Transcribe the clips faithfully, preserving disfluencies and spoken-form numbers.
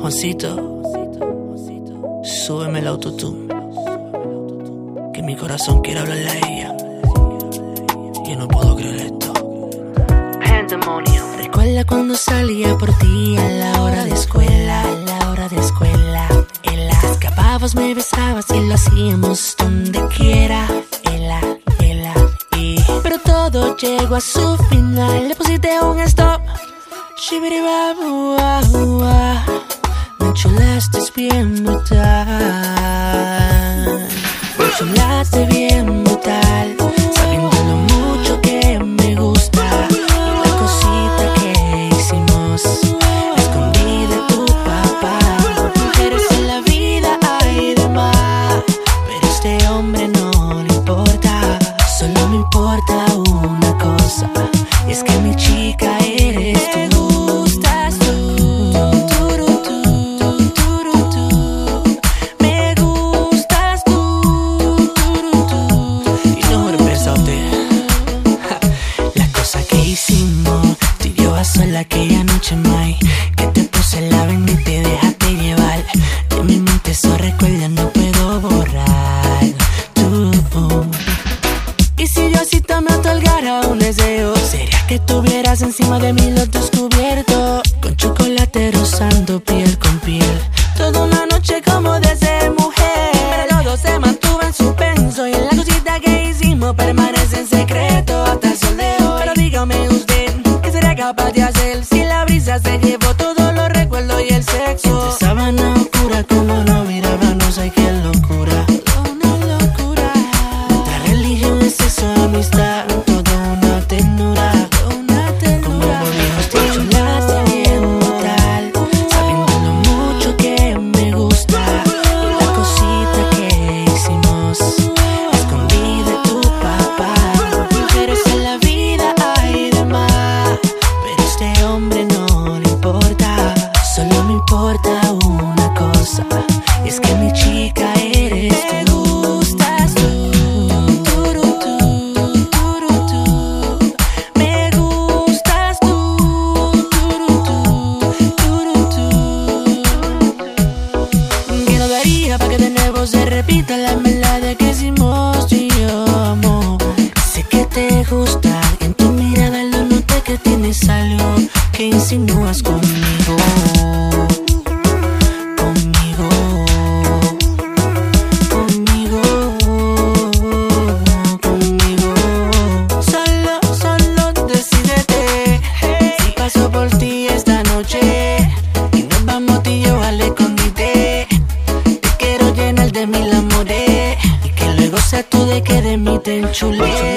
Juancito, súbeme el autotune, que mi corazón quiere hablarle a ella. Yo no puedo creer esto. Pandemonium. Recuerda cuando salía por ti a la hora de escuela, a la hora de escuela. En las escapabas, me besabas y lo hacíamos donde quiera. Ela, ela, y... Pero todo llegó a su final. Le pusiste un stop. Shibiribabuahua. Me enchulaste bien brutal. Me enchulaste bien brutal. Sabiendo lo mucho que me gusta. La cosita que hicimos escondida de tu papá. Mujeres en la vida hay de más, pero este hombre no le importa. Solo me importa una cosa, y es que mi chica eres tú. Sola aquella noche, May, que te puse la venda y te dejaste llevar. De mi mente esos recuerdos no puedo borrar. Tú. Y si Diosito me otorgara un deseo, sería que tuvieras encima de mí los descubiertos, con chocolate rozando piel con piel. Toda una noche como de ser mujer, pero todo se mantuvo en suspenso, y en la cosita que hicimos permanece en secreto hasta el sol de hoy. Pero dígame usted, capaz de hacer si la brisa se llevó todos los recuerdos y el sexo. Entre sábana oscura como no mirábamos, ay qué locura, una locura. Nuestra religión es eso, amistad, toda una ternura, una ternura. Como volvimos te enchulaste bien brutal, sabiendo lo mucho que me gusta. La cosita que hicimos escondida de tu papá. Mujeres en la vida hay de más, este hombre no le importa. Solo me importa una cosa, y es que mi chica eres tú. Me gustas tú, turutú, turutú. Me gustas tú, turutú, turutú. Que no daría para que de nuevo se repita la maldad que hicimos tú y yo, amor. Sé que te gusta, en tu mirada lo noté que tienes algo que insinúas conmigo, conmigo, conmigo, conmigo. Solo, solo decídete, si paso por ti esta noche y nos vamos tú y yo al escondite. Te quiero llenar de mil amores y que luego seas tú de que de mí te enchulé.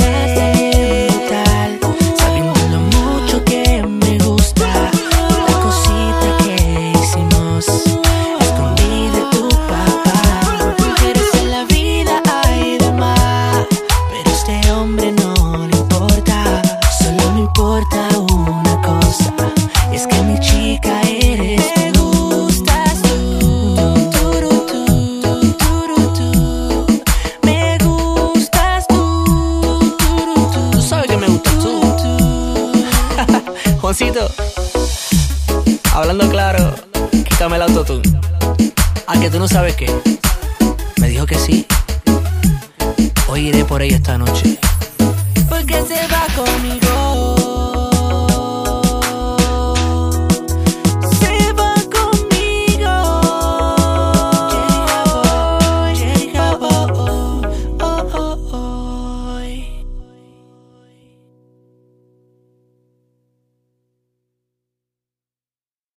Juancito, hablando claro, quítame el autotune. ¿A que tú no sabes qué? Me dijo que sí. Hoy iré por ella esta noche. Porque se va conmigo.